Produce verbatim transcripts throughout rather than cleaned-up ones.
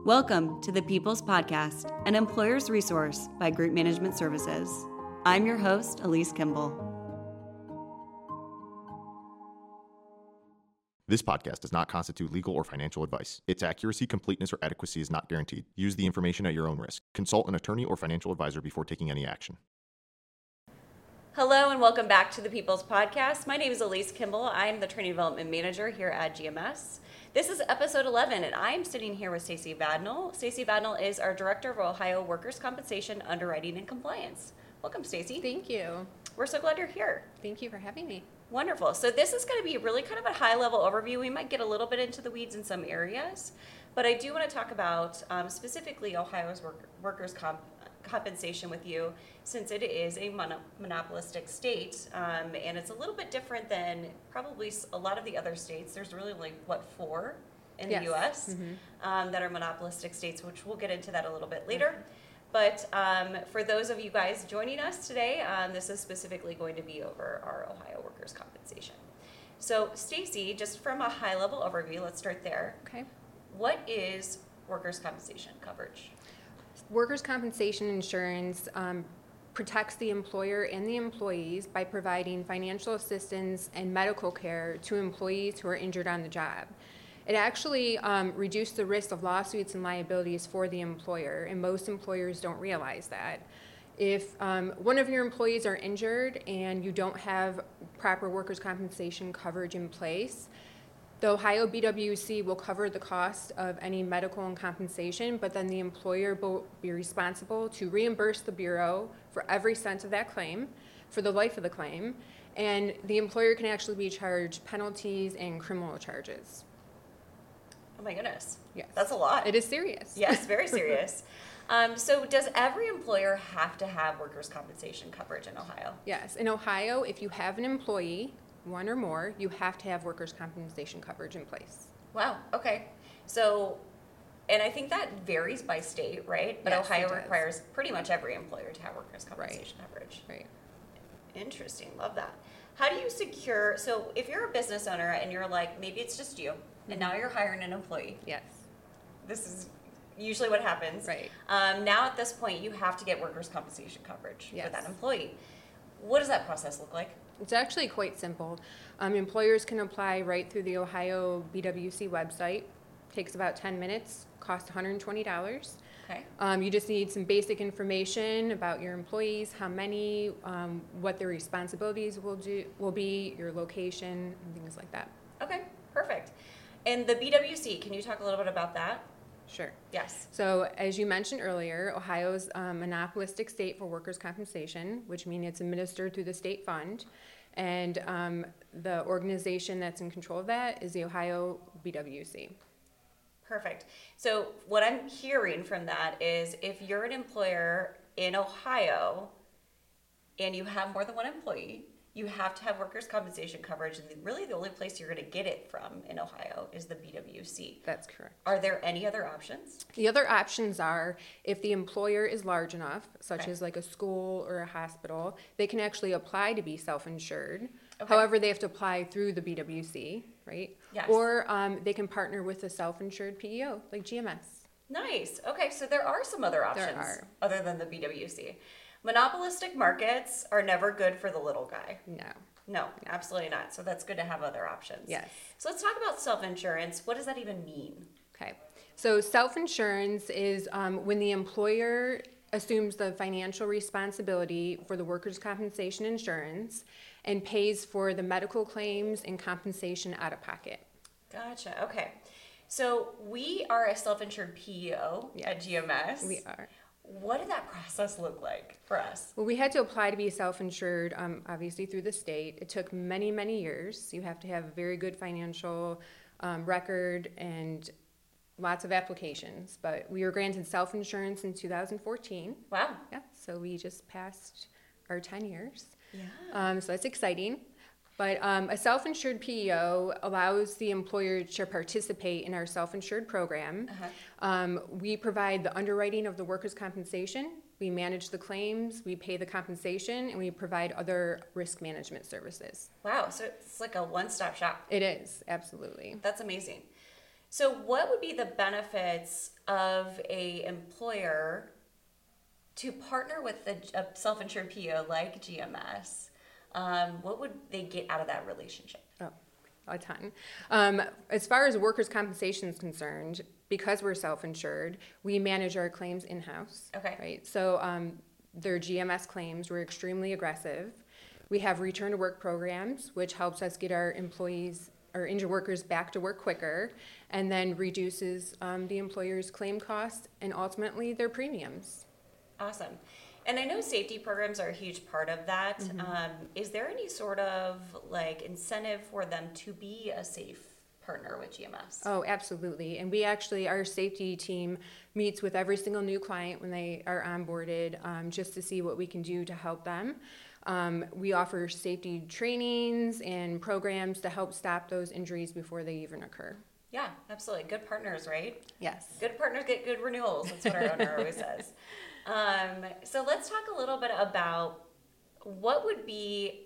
Welcome to the People's Podcast, an employer's resource by Group Management Services. I'm your host, Elise Kimball. This podcast does not constitute legal or financial advice. Its accuracy, completeness, or adequacy is not guaranteed. Use the information at your own risk. Consult an attorney or financial advisor before taking any action. Hello and welcome back to the People's Podcast. My name is Elise Kimball. I'm the Training Development Manager here at G M S. This is episode eleven, and I am sitting here with Stacey Vadnal. Stacey Vadnal is our Director of Ohio Workers' Compensation Underwriting and Compliance. Welcome, Stacey. Thank you. We're so glad you're here. Thank you for having me. Wonderful. So this is going to be really kind of a high-level overview. We might get a little bit into the weeds in some areas, but I do want to talk about um, specifically Ohio's work, workers' comp, compensation with you, since it is a mono, monopolistic state, um, and it's a little bit different than probably a lot of the other states. There's really like, what, four in yes. the U S Mm-hmm. um, that are monopolistic states, which we'll get into that a little bit later. Mm-hmm. But um, for those of you guys joining us today, um, this is specifically going to be over our Ohio workers' compensation. So Stacey, just from a high-level overview, let's start there. Okay. What is workers' compensation coverage? Workers' compensation insurance um, protects the employer and the employees by providing financial assistance and medical care to employees who are injured on the job. It actually um, reduced the risk of lawsuits and liabilities for the employer, and most employers don't realize that. If um, one of your employees are injured and you don't have proper workers' compensation coverage in place, the Ohio B W C will cover the cost of any medical and compensation, but then the employer will be responsible to reimburse the Bureau for every cent of that claim for the life of the claim, and the employer can actually be charged penalties and criminal charges. Oh my goodness. Yes. That's a lot. It is serious. Yes, very serious. um, so does every employer have to have workers' compensation coverage in Ohio? Yes. In Ohio, if you have an employee, one or more, you have to have workers' compensation coverage in place. Wow. Okay. So, and I think that varies by state, right? But Yes, Ohio it does. requires pretty much every employer to have workers' compensation Right. coverage. Right. Interesting. Love that. How do you secure, so if you're a business owner and you're like, maybe it's just you, and now you're hiring an employee. Yes. This is usually what happens. Right. Um, now at this point, you have to get workers' compensation coverage Yes. for that employee. What does that process look like? It's actually quite simple. Um, employers can apply right through the Ohio B W C website. Takes about ten minutes, costs one hundred twenty dollars. Okay. Um, you just need some basic information about your employees, how many, um, what their responsibilities will do will be, your location, and things like that. Okay, perfect. And the B W C, can you talk a little bit about that? Sure. Yes. So as you mentioned earlier, Ohio's a monopolistic state for workers' compensation, which means it's administered through the state fund. And um, the organization that's in control of that is the Ohio B W C. Perfect. So what I'm hearing from that is if you're an employer in Ohio and you have more than one employee, you have to have workers' compensation coverage. And really the only place you're going to get it from in Ohio is the B W C. That's correct. Are there any other options? The other options are if the employer is large enough, such Okay. as like a school or a hospital, they can actually apply to be self-insured. Okay. However, they have to apply through the B W C, right? Yes. Or um, they can partner with a self-insured P E O, like G M S. Nice. Okay, so there are some other options are. other than the B W C. Monopolistic markets are never good for the little guy. No. No, absolutely not. So that's good to have other options. Yes. So let's talk about self-insurance. What does that even mean? Okay. So self-insurance is um, when the employer assumes the financial responsibility for the workers' compensation insurance and pays for the medical claims and compensation out of pocket. Gotcha. Okay. So we are a self-insured P E O Yes. at G M S. We are. What did that process look like for us? Well, we had to apply to be self-insured, um, obviously through the state. It took many, many years. You have to have a very good financial um, record and lots of applications. But we were granted self-insurance in two thousand fourteen. Wow. Yeah, so we just passed our ten years. Yeah. Um, so that's exciting. But um, a self-insured P E O allows the employer to participate in our self-insured program. Uh-huh. Um, we provide the underwriting of the workers' compensation. We manage the claims, we pay the compensation, and we provide other risk management services. Wow. So it's like a one-stop shop. It is, absolutely. That's amazing. So what would be the benefits of a employer to partner with a, a self-insured P O like G M S? Um, what would they get out of that relationship? Oh, a ton. Um, as far as workers' compensation is concerned, because we're self-insured, we manage our claims in-house. Okay. Right. So um, their G M S claims were extremely aggressive. We have return to work programs, which helps us get our employees or injured workers back to work quicker, and then reduces um, the employer's claim costs and ultimately their premiums. Awesome. And I know safety programs are a huge part of that. Mm-hmm. Um, is there any sort of like incentive for them to be a safe partner with G M S? Oh, absolutely. And we actually, our safety team meets with every single new client when they are onboarded, um, just to see what we can do to help them. Um, we offer safety trainings and programs to help stop those injuries before they even occur. Yeah, absolutely. Good partners, right? Yes. Good partners get good renewals. That's what our owner always says. Um, so let's talk a little bit about what would be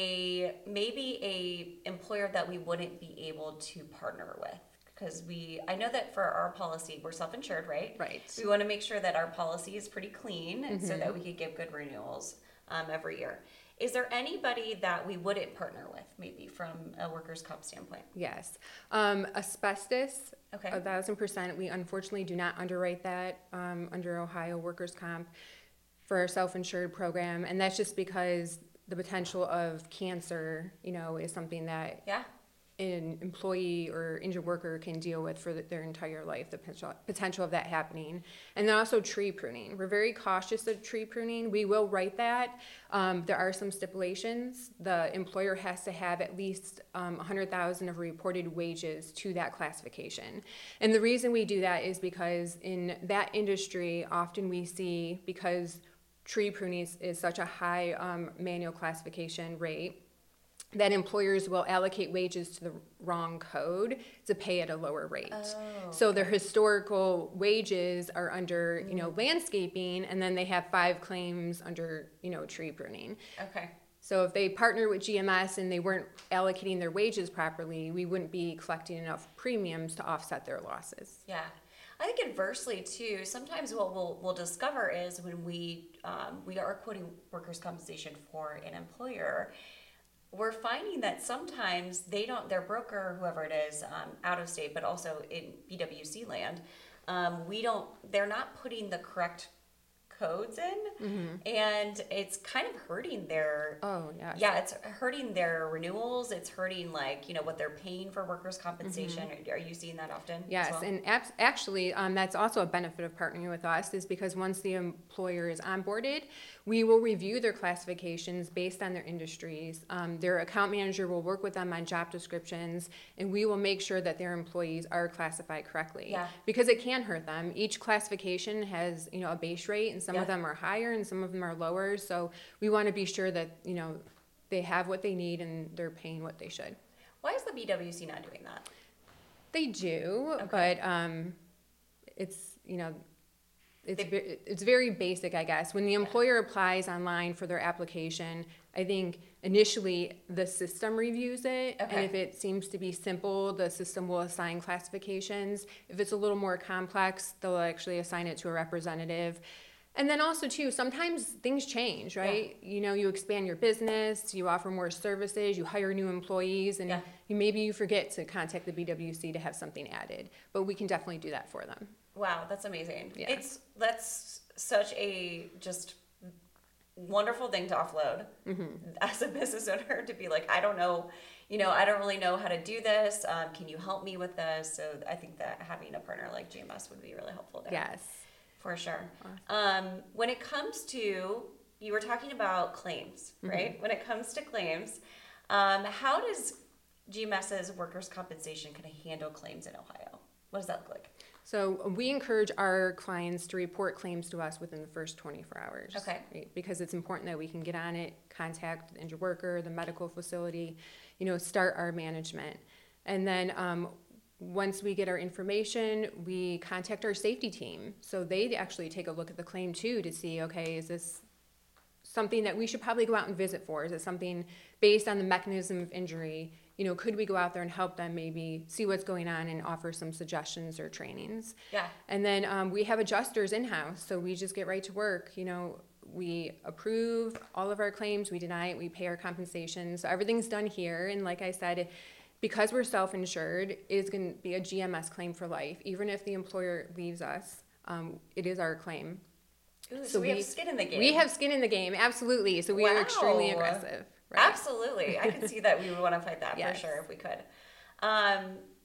a maybe a employer that we wouldn't be able to partner with, because we I know that for our policy we're self-insured, right? Right. We want to make sure that our policy is pretty clean, mm-hmm. so that we could give good renewals um, every year. Is there anybody that we wouldn't partner with, maybe from a workers' comp standpoint? Yes. Um, asbestos, Okay. a thousand percent. We unfortunately do not underwrite that um, under Ohio workers' comp for our self-insured program, and that's just because the potential of cancer, you know, is something that Yeah. an employee or injured worker can deal with for the, their entire life, the potential, potential of that happening. And then also tree pruning. We're very cautious of tree pruning. We will write that. Um, there are some stipulations. The employer has to have at least um, one hundred thousand dollars of reported wages to that classification. And the reason we do that is because in that industry, often we see, because tree pruning is, is such a high um, manual classification rate, that employers will allocate wages to the wrong code to pay at a lower rate. Oh, so their historical wages are under, you know, landscaping, and then they have five claims under, you know, tree pruning. Okay. So if they partner with G M S and they weren't allocating their wages properly, we wouldn't be collecting enough premiums to offset their losses. Yeah. I think inversely too, sometimes what we'll, we'll discover is when we, um, we are quoting workers' compensation for an employer, we're finding that sometimes they don't, their broker, whoever it is, um, out of state, but also in B W C land, um, we don't, they're not putting the correct codes in, mm-hmm. and it's kind of hurting their, oh yeah, yeah, it's hurting their renewals. It's hurting, like, you know, what they're paying for workers' compensation. Mm-hmm. Are you seeing that often? Yes, as well? and ab- actually, um, that's also a benefit of partnering with us, is because once the employer is onboarded, we will review their classifications based on their industries. Um, their account manager will work with them on job descriptions, and we will make sure that their employees are classified correctly. Yeah. Because it can hurt them. Each classification has, you know, a base rate, and some Yeah. of them are higher and some of them are lower. So we want to be sure that, you know, they have what they need and they're paying what they should. Why is the B W C not doing that? They do, Okay. but um, it's, you know, it's They- ve- it's very basic, I guess. When the employer applies online for their application, I think initially the system reviews it, and Okay. if it seems to be simple, the system will assign classifications. If it's a little more complex, they'll actually assign it to a representative. And then also too, sometimes things change, right? You know, you expand your business, you offer more services, you hire new employees, and Yeah. you maybe you forget to contact the B W C to have something added. But we can definitely do that for them. Wow, that's amazing. Yeah. It's that's such a just wonderful thing to offload Mm-hmm. as a business owner, to be like, I don't know, you know, I don't really know how to do this. Um, can you help me with this? So I think that having a partner like G M S would be really helpful there. Yes. For sure. Um, when it comes to, you were talking about claims, right? Mm-hmm. When it comes to claims, um, how does GMS's workers' compensation kind of handle claims in Ohio? What does that look like? So we encourage our clients to report claims to us within the first twenty-four hours. Okay. Right? Because it's important that we can get on it, contact the injured worker, the medical facility, you know, start our management. And then um, once we get our information, we contact our safety team. So they actually take a look at the claim too to see, okay, is this something that we should probably go out and visit for? Is it something based on the mechanism of injury? you know, could we go out there and help them maybe see what's going on and offer some suggestions or trainings? Yeah. And then um, we have adjusters in-house, so we just get right to work. You know, we approve all of our claims, we deny it, we pay our compensation. So everything's done here. And like I said, because we're self-insured, it is going to be a G M S claim for life. Even if the employer leaves us, um, it is our claim. Ooh, so, So we, have we- skin in the game. We have skin in the game, absolutely. So we are extremely Wow. aggressive. Right? Absolutely. I can see that we would want to fight that Yes. for sure if we could. Um,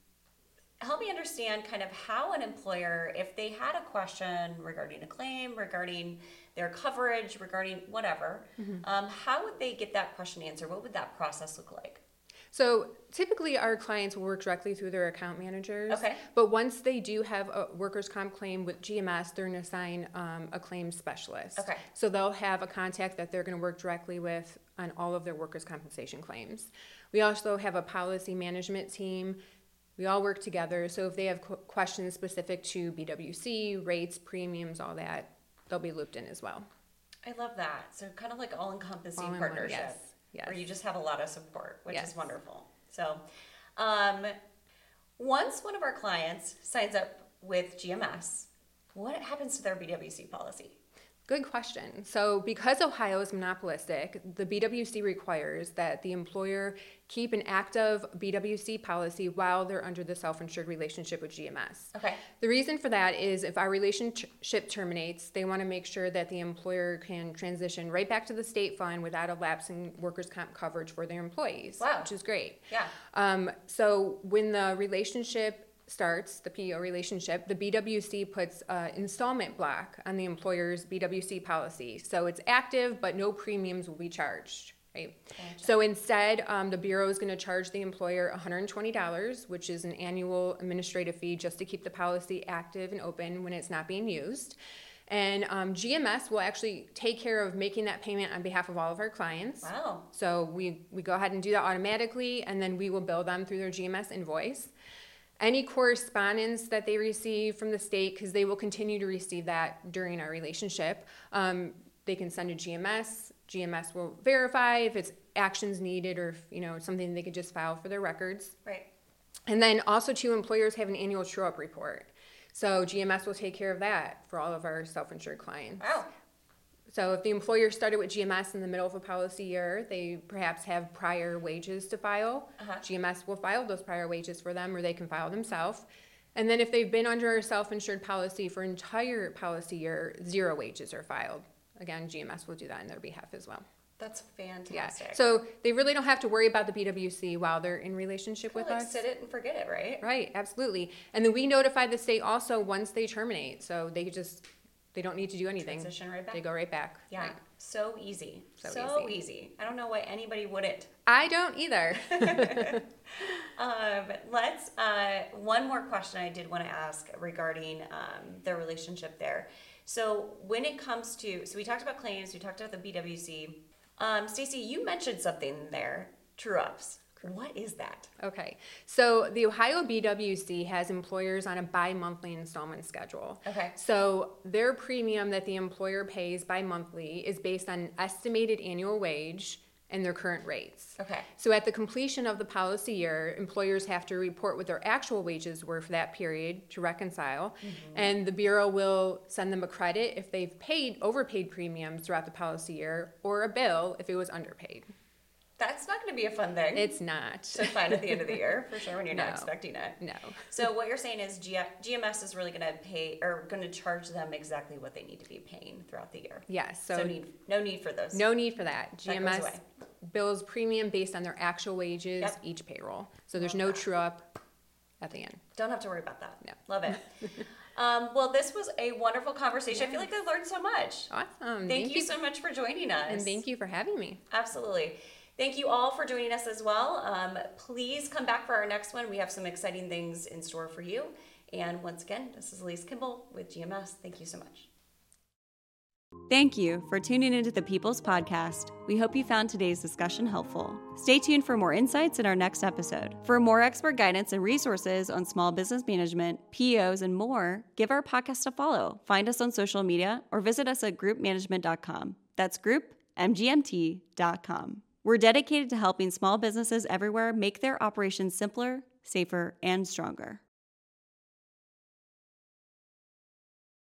help me understand kind of how an employer, if they had a question regarding a claim, regarding their coverage, regarding whatever, Mm-hmm. um, how would they get that question answered? What would that process look like? So typically our clients will work directly through their account managers. Okay. But once they do have a workers' comp claim with G M S, they're going to assign um, a claims specialist. Okay. So they'll have a contact that they're going to work directly with on all of their workers' compensation claims. We also have a policy management team. We all work together. So if they have qu- questions specific to B W C, rates, premiums, all that, they'll be looped in as well. I love that. So kind of like all-encompassing All in one, partnership. yes, yes. Where you just have a lot of support, which Yes. is wonderful. So um, once one of our clients signs up with G M S, what happens to their B W C policy? Good question. So because Ohio is monopolistic, the B W C requires that the employer keep an active B W C policy while they're under the self-insured relationship with G M S. Okay. The reason for that is if our relationship terminates, they want to make sure that the employer can transition right back to the state fund without a lapse in workers' comp coverage for their employees, Wow. which is great. Yeah. Um, so when the relationship starts, the P E O relationship, the B W C puts an installment block on the employer's B W C policy. So it's active, but no premiums will be charged, right? So instead, um, the Bureau is going to charge the employer one hundred twenty dollars, which is an annual administrative fee just to keep the policy active and open when it's not being used. And um, G M S will actually take care of making that payment on behalf of all of our clients. Wow. So we, we go ahead and do that automatically, and then we will bill them through their G M S invoice. Any correspondence that they receive from the state, because they will continue to receive that during our relationship, um, they can send to G M S. G M S will verify if it's actions needed or if, you know, something they could just file for their records. Right. And then also, two employers have an annual true-up report. So G M S will take care of that for all of our self-insured clients. Wow. So if the employer started with G M S in the middle of a policy year, they perhaps have prior wages to file. Uh-huh. G M S will file those prior wages for them, or they can file themselves. And then if they've been under a self-insured policy for an entire policy year, zero wages are filed. Again, G M S will do that on their behalf as well. That's Yeah. fantastic. So they really don't have to worry about the B W C while they're in relationship Kinda with like us. sit it and forget it, right? Right, absolutely. And then we notify the state also once they terminate, so they just, they don't need to do anything. Transition right back. They go right back. Yeah. Right. So easy. So, So easy. easy. I don't know why anybody wouldn't. I don't either. Um, let's, uh, one more question I did want to ask regarding um, the relationship there. So when it comes to, so we talked about claims, we talked about the B W C. Um, Stacy, you mentioned something there, true ups. What is that? Okay, so the Ohio B W C has employers on a bi-monthly installment schedule. Okay. So their premium that the employer pays bi-monthly is based on an estimated annual wage and their current rates. Okay. So at the completion of the policy year, employers have to report what their actual wages were for that period to reconcile, and the Bureau will send them a credit if they've paid overpaid premiums throughout the policy year, or a bill if it was underpaid. That's not going to be a fun thing It's not. to find at the end of the year, for sure, when you're not No. expecting it. No. So what you're saying is G- GMS is really going to pay, or going to charge them exactly what they need to be paying throughout the year. Yes. So, So, need, no need for those. no need for that. That goes G M S away. bills premium based on their actual wages Yep. each payroll. So there's Love no that. true up at the end. Don't have to worry about that. No. Love it. um, well, this was a wonderful conversation. I feel like I learned so much. Awesome. Thank, you so much for joining us. And thank you for having me. Absolutely. Thank you all for joining us as well. Um, please come back for our next one. We have some exciting things in store for you. And once again, this is Elise Kimball with G M S. Thank you so much. Thank you for tuning into the People's Podcast. We hope you found today's discussion helpful. Stay tuned for more insights in our next episode. For more expert guidance and resources on small business management, P Os, and more, give our podcast a follow. Find us on social media or visit us at group management dot com. That's group m g m t dot com. We're dedicated to helping small businesses everywhere make their operations simpler, safer, and stronger.